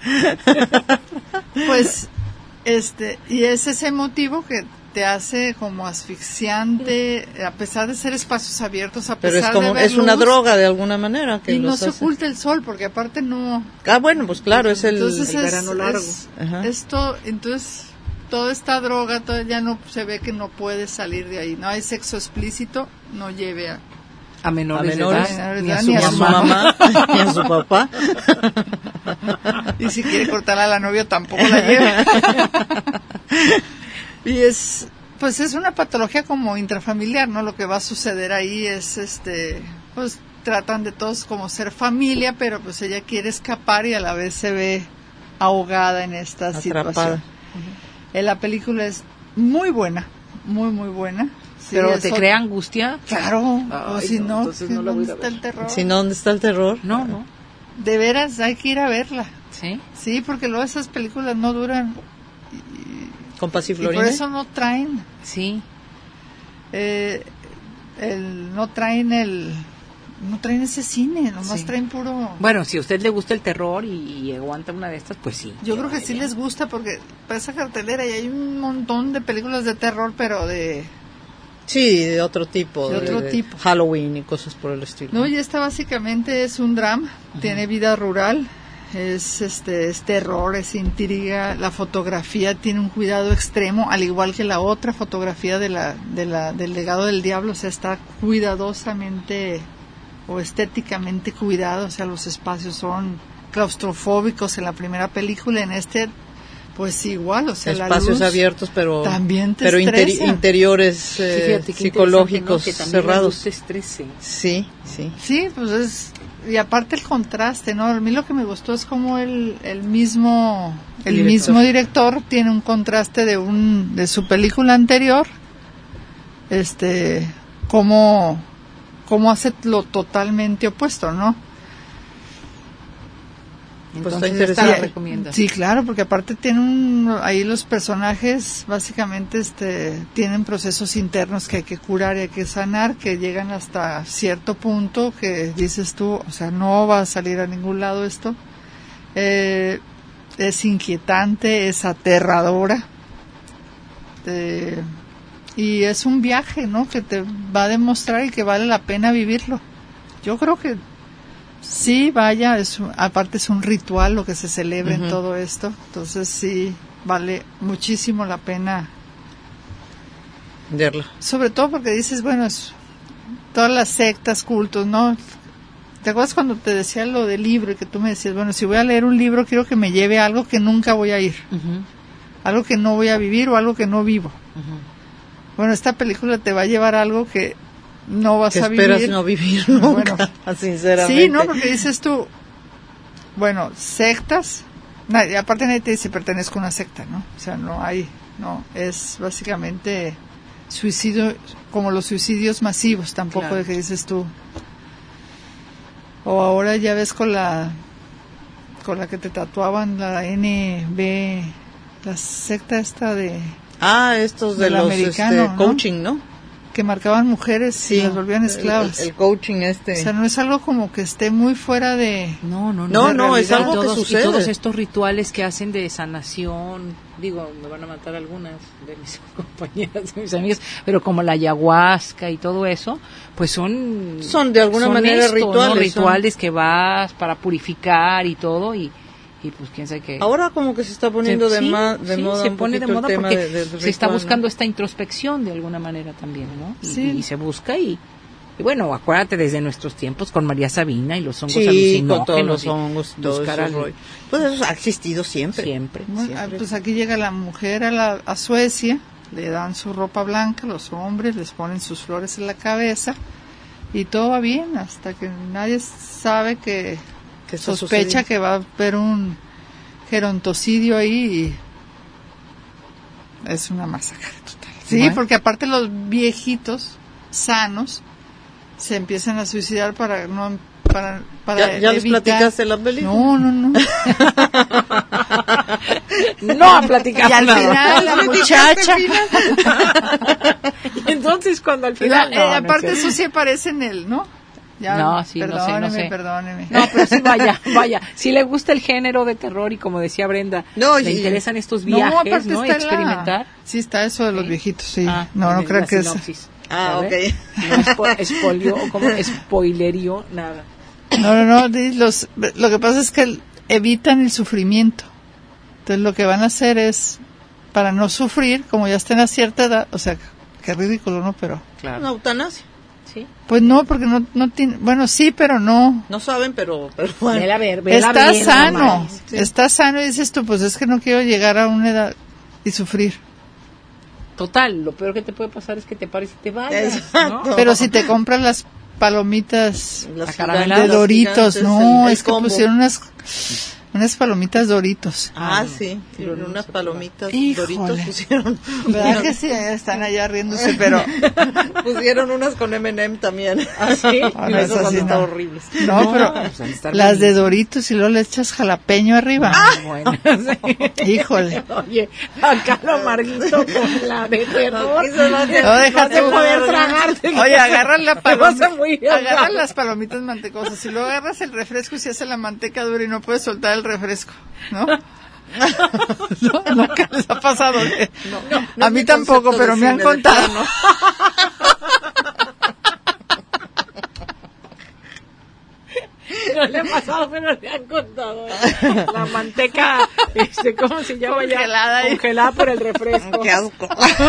Pues, este, y es ese motivo que te hace como asfixiante, a pesar de ser espacios abiertos, a pesar Pero es como, de ver es una luz, droga de alguna manera. Que y no se hace. oculta el sol, porque aparte no... Ah, bueno, pues claro, es el, entonces el es, verano largo. Es, esto, entonces, toda esta droga, todo, ya no se ve que no puede salir de ahí. No hay sexo explícito, no lleve a... A menores, a menores de edad, ni, ni a a su, su ni a su mamá, ni a su papá. Y si quiere cortarla a la novia, tampoco la lleva. Y es... Pues es una patología como intrafamiliar, ¿no? Lo que va a suceder ahí es, este, pues tratan de todos como ser familia, pero pues ella quiere escapar y a la vez se ve ahogada en esta Atrapada. situación. Uh-huh. La película es muy buena, muy muy buena. Sí, pero te otro... crea angustia. Claro, Ay, o si no, no, si no ¿dónde está el terror? Si no, ¿dónde está el terror? No, no. De veras, hay que ir a verla. Sí. Sí, porque luego esas películas no duran. Con Paz y Y Florina. por eso no traen. Sí. Eh, el, no traen el. No traen ese cine, nomás sí. traen puro. Bueno, si a usted le gusta el terror y, y aguanta una de estas, pues sí. Yo creo que sí les gusta porque para esa cartelera y hay un montón de películas de terror, pero de. Sí, de otro tipo. De, de otro de tipo. Halloween y cosas por el estilo. No, y esta básicamente es un drama, uh-huh. tiene vida rural. Es este es terror, es intriga, la fotografía tiene un cuidado extremo, al igual que la otra fotografía de la, de la del legado del diablo, o sea, está cuidadosamente o estéticamente cuidado, o sea, los espacios son claustrofóbicos en la primera película, en este pues igual, o sea, espacios la luz abiertos, pero también te pero interi- estresa. interiores eh, Fíjate, psicológicos, ¿no? Que también cerrados. la luz te estrese. Sí, sí. Sí, pues es y aparte el contraste, ¿no? A mí lo que me gustó es como el, el mismo el director. mismo director tiene un contraste de un de su película anterior, este, como como hace lo totalmente opuesto, ¿no? Pues Entonces, está esta la interesante. recomiendas. Sí, claro, porque aparte tiene un, ahí los personajes básicamente este, tienen procesos internos que hay que curar y hay que sanar, que llegan hasta cierto punto que dices tú, o sea, no va a salir a ningún lado esto. Eh, es inquietante, es aterradora. Eh, y es un viaje, ¿no? Que te va a demostrar y que vale la pena vivirlo. Yo creo que sí, vaya, es un- aparte es un ritual lo que se celebra Ujú. en todo esto, entonces sí vale muchísimo la pena, Verla. sobre todo porque dices, bueno, es todas las sectas, cultos, ¿no? ¿Te acuerdas cuando te decía lo del libro y que tú me decías, bueno, si voy a leer un libro quiero que me lleve a algo que nunca voy a ir, Ujú, algo que no voy a vivir o algo que no vivo? ujú. Bueno, esta película te va a llevar a algo que no vas Que a esperas vivir. no vivir nunca, Bueno, sinceramente. sí, ¿no? Porque dices tú, bueno, sectas, nadie, aparte nadie te dice pertenezco a una secta, ¿no? O sea, no hay, no, es básicamente suicidio, como los suicidios masivos, tampoco Claro. de que dices tú. O ahora ya ves con la, con la que te tatuaban la N B, la secta esta de, Ah, estos de Del los americano, este, ¿no? coaching, ¿no? que marcaban mujeres y las volvían esclavas. El, el coaching este. O sea, no es algo como que esté muy fuera de... No, no, No, no. no, es Y algo que todos- sucede. Y todos estos rituales que hacen de sanación, digo, me van a matar algunas de mis compañeras, de mis amigas, pero como la ayahuasca y todo eso, pues son... Son de alguna manera esto, ¿no? rituales, Rituales que vas para purificar y todo, y, y pues quién sabe qué... Ahora como que se está poniendo Se- de, sí, ma- de sí, moda se un pone de poquito moda el tema porque de- del se está ritual, buscando ¿no? esta introspección de alguna manera también, ¿no? Y, Sí. y se busca y, y bueno, acuérdate desde nuestros tiempos con María Sabina y los hongos Sí, alucinógenos. con todos los y hongos, todo buscar eso al- rollo. Pues eso ha existido siempre. siempre. Bueno, ah, Siempre. pues aquí llega la mujer a, la, a Suecia, le dan su ropa blanca, los hombres les ponen sus flores en la cabeza y todo va bien hasta que nadie sabe que ¿Qué está sospecha sucediendo? que va a haber un gerontocidio ahí y es una masacre total. Sí, Bueno. porque aparte los viejitos sanos se empiezan a suicidar para no para para ¿Ya, ya les evitar- platicaste la película? No, no, no. No ha platicado Y al nada. final la muchacha. Y entonces cuando al Pero, final... eh, no, no es aparte cierto. eso sí aparece en él, ¿no? Ya, No, sí, no sé, no perdóneme, sé. perdóneme. No, pero sí, vaya, vaya. Si le gusta el género de terror y como decía Brenda, No, le y- interesan estos No, viajes, aparte ¿no? está la- Experimentar. Sí, está eso de los Sí. viejitos, sí. Ah, no, no en creo la que es... sinopsis. Ah, A ok. ver, No espo- espolió, como spoilerió, nada. No, no, no, di- los, lo que pasa es que el- evitan el sufrimiento. Entonces lo que van a hacer es, para no sufrir, como ya están a cierta edad, o sea, qué ridículo, ¿no? Pero, Una eutanasia. Sí. pues no, porque no, no tiene, bueno, sí, pero no. No saben, pero, pero bueno. Vela a ver, vela Está bien, sano, mamá. está sano y dices tú, pues es que no quiero llegar a una edad y sufrir. Total, lo peor que te puede pasar es que te pares y te vayas, Exacto. ¿no? Pero si te compras las palomitas Las acarameladas, de gigantes, Doritos, gigantes, no, el- el es que combo. pusieron unas unas palomitas Doritos. Ah, Ah, no. sí, Sí, y no, unas no, palomitas Híjole. Doritos pusieron. ¿Verdad que sí? Están allá riéndose, pero Pusieron unas con M and M también. ¿Ah, sí? Ah, no, Esas esas han sí estado no. horribles. no, pero pues, han de estar las de buenísimas. Doritos y luego le echas jalapeño arriba. Ah, bueno, sí. Híjole. Oye, acá lo amarguito con la de terror. Aquí se va a hacer- No, deja va a tú. ser poder larga. tragarte. Oye, agarran la Te vas a palomita, morir agarran ahogado. las palomitas mantecosas y luego agarras el refresco y se hace la manteca dura y no puedes soltar el refresco, ¿no? No, nunca les ha pasado. ¿eh? No A es mí mi tampoco, concepto pero de me han cine, de contado. plano. No le ha pasado, pero le han contado. ¿eh? La manteca, este, ¿cómo se llama ya? Congelada. Congelada por el refresco. Qué asco.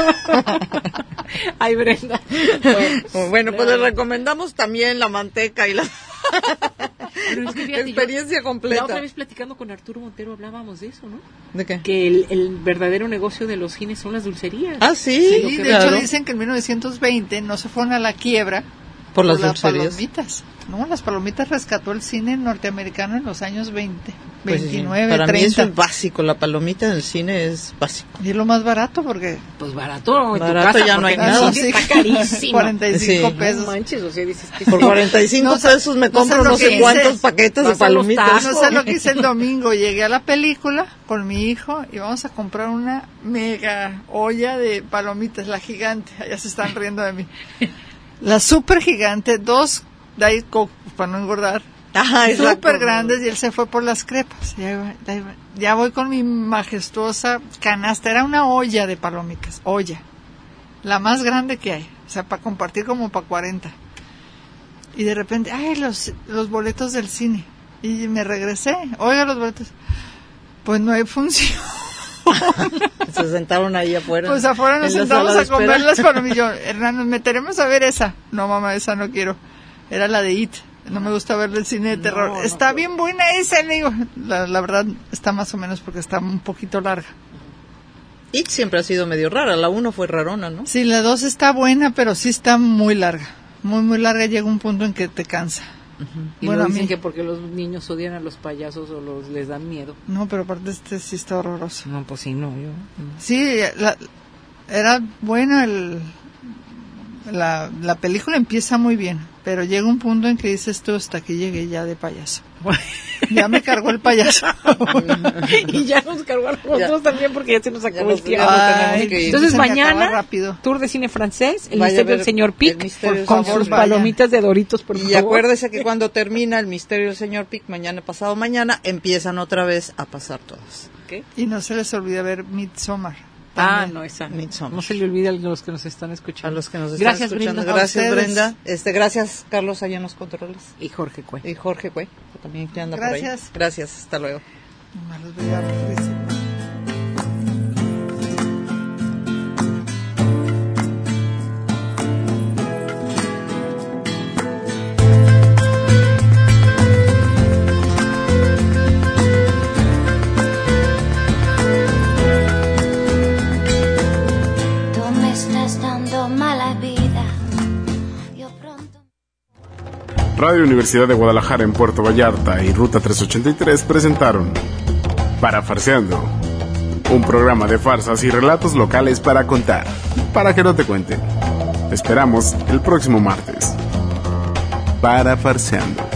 Ay, Brenda. Bueno, Bueno, pues les recomendamos también la manteca y la pero es que fíjate, yo- experiencia la completa. otra vez platicando con Arturo Montero hablábamos de eso, ¿no? ¿De qué? Que el, el verdadero negocio de los cines son las dulcerías. Ah, sí, Sí, de claro. hecho dicen que en mil novecientos veinte no se fueron a la quiebra Por las dulcerías. palomitas. No, las palomitas rescató el cine norteamericano en los años veinte. Pues sí, veintinueve, para mí treinta. eso es básico, la palomita en el cine es básico. Y es lo más barato porque Pues barato en Barato tu casa, ya no hay porque nada. el cine está carísimo. cuarenta y cinco Sí. pesos. No manches, o sea, dices que Por sí. cuarenta y cinco No sé- pesos me no sé compro lo no que sé hice. cuántos paquetes de Vas a los palomitas. tacos. No sé lo que hice el domingo. Llegué a la película con mi hijo y vamos a comprar una mega olla de palomitas, la gigante. Allá se están riendo de mí. La super gigante, dos Diet Coke para no engordar. Ajá, exacto. Súper grandes y él se fue por las crepas. Ya, iba- ya, iba- ya voy con mi majestuosa canasta. Era una olla de palomitas, olla. La más grande que hay. O sea, para compartir como para cuarenta. Y de repente, ay, los, los boletos del cine. Y me regresé. Oiga, los boletos. Pues no hay función. Se sentaron ahí afuera. Pues afuera nos en la sentamos sala a de comer espera. las palomitas. Yo, Hernán, nos meteremos a ver esa. No, mamá, esa no quiero. Era la de It. No me gusta ver el cine de terror. No, no, está no. bien buena esa, le digo. La, la verdad, está más o menos porque está un poquito larga. It siempre ha sido medio rara, la uno fue rarona, ¿no? Sí, la dos está buena, pero sí está muy larga. Muy, muy larga. Llega un punto en que te cansa. Y Bueno, luego a dicen mí- que porque los niños odian a los payasos o los les dan miedo. No, pero aparte este sí está horroroso. No, pues sí, no, yo. Sí, la- era buena el, la, la película empieza muy bien, pero llega un punto en que dices tú hasta que llegué ya de payaso. Ya me cargó el payaso. Y ya nos cargó a nosotros Ya. también porque ya se nos acabó nos- el tiempo. ya nos Ay, tenemos que ir. Entonces se me acaba mañana, rápido. tour de cine francés, el Vaya a misterio ver del señor el Pic, misterio del con señor sus Pic. palomitas de Doritos, por Y favor. acuérdese que cuando termina el misterio del señor Pic, mañana pasado mañana, empiezan otra vez a pasar todas. ¿Qué? Y no se les olvide ver Midsommar. Ah, También. no, esa. Midsommar. No se le olvide a los que nos están escuchando. A los que nos están Gracias, escuchando. Brenda. Gracias, A ustedes. Brenda. Este, gracias, Carlos, allá en los controles. Y Jorge Cue. Y Jorge, güey, que también que anda Gracias. por ahí. Gracias, hasta luego. Nomás los veía risa. Tú me estás dando mala vida. Yo pronto. Radio Universidad de Guadalajara en Puerto Vallarta y Ruta trescientos ochenta y tres presentaron Parafarseando, un programa de farsas y relatos locales para contar, para que no te cuenten. Te esperamos el próximo martes. Parafarseando.